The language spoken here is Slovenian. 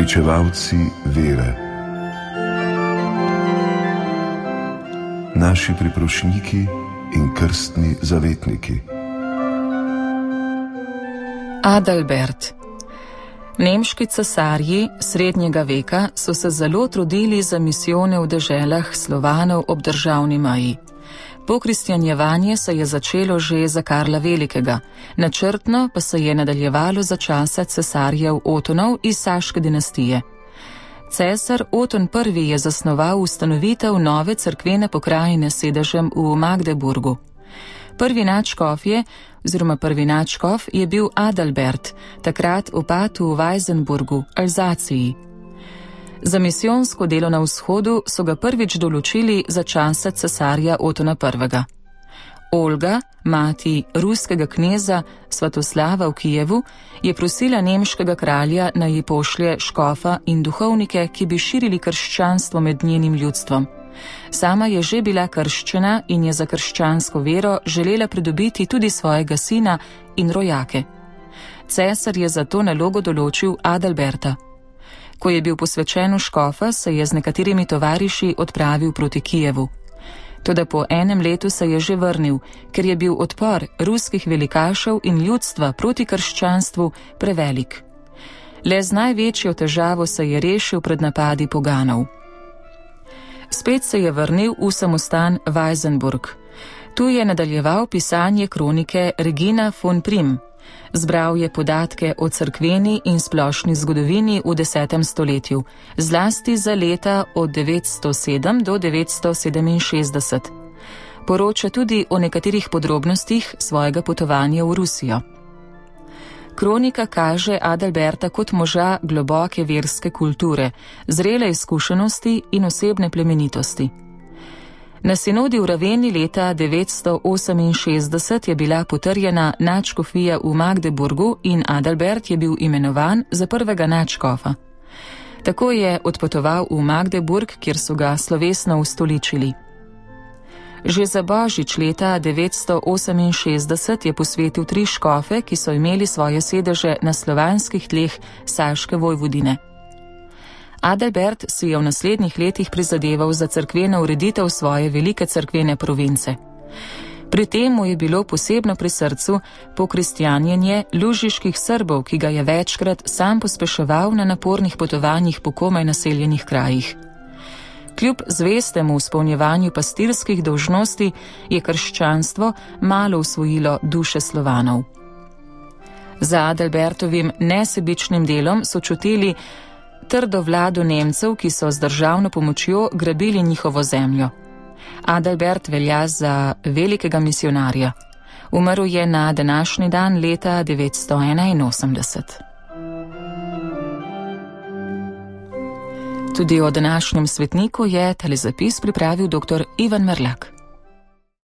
pričevalci vere, naši priprošniki in krstni zavetniki. Adalbert. Nemški cesarji srednjega veka so se zelo trudili za misijone v deželah Slovanov ob državni meji. Pokristjanjevanje se je začelo že za Karla Velikega, načrtno pa se je nadaljevalo za časa cesarjev Otonov iz Saške dinastije. Cesar Oton I je zasnoval ustanovitev nove cerkvene pokrajine s sedežem v Magdeburgu. Prvi nadškof je bil Adalbert, takrat opat v Weissenburgu, Alzaciji. Za misijonsko delo na vzhodu so ga prvič določili za časa cesarja Otona I. Olga, mati ruskega kneza Svatoslava v Kijevu, je prosila nemškega kralja, naj ji pošlje škofa in duhovnike, ki bi širili krščanstvo med njenim ljudstvom. Sama je že bila krščena in je za krščansko vero želela pridobiti tudi svojega sina in rojake. Cesar je za to nalogo določil Adalberta. Ko je bil posvečen v škofa, se je z nekaterimi tovariši odpravil proti Kijevu. Toda po enem letu se je že vrnil, ker je bil odpor ruskih velikašev in ljudstva proti krščanstvu prevelik. Le z največjo težavo se je rešil pred napadi poganov. Spet se je vrnil v samostan Weissenburg. Tu je nadaljeval pisanje kronike Regina von Prim. Zbral je podatke o cerkveni in splošni zgodovini v 10. stoletju, zlasti za leta od 907 do 967. Poroča tudi o nekaterih podrobnostih svojega potovanja v Rusijo. Kronika kaže Adalberta kot moža globoke verske kulture, zrele izkušenosti in osebne plemenitosti. Na sinodi v Raveni leta 968 je bila potrjena nadškofija v Magdeburgu in Adalbert je bil imenovan za prvega nadškofa. Tako je odpotoval v Magdeburg, kjer so ga slovesno ustoličili. Že za božič leta 968 je posvetil 3 škofe, ki so imeli svoje sedeže na slovanskih tleh Saške vojvodine. Adalbert si je v naslednjih letih prizadeval za cerkveno ureditev svoje velike cerkvene province. Pri tem mu je bilo posebno pri srcu pokristjanjenje lužiških Srbov, ki ga je večkrat sam pospeševal na napornih potovanjih po komaj naseljenih krajih. Kljub zvestemu izpolnjevanju pastirskih dolžnosti je krščanstvo malo usvojilo duše Slovanov. Za Adalbertovim nesebičnim delom so čutili trdo vlado Nemcev, ki so z državno pomočjo grabili njihovo zemljo. Adalbert velja za velikega misionarja. Umrl je na današnji dan leta 981. Tudi o današnjem svetniku je telezapis pripravil dr. Ivan Merlak.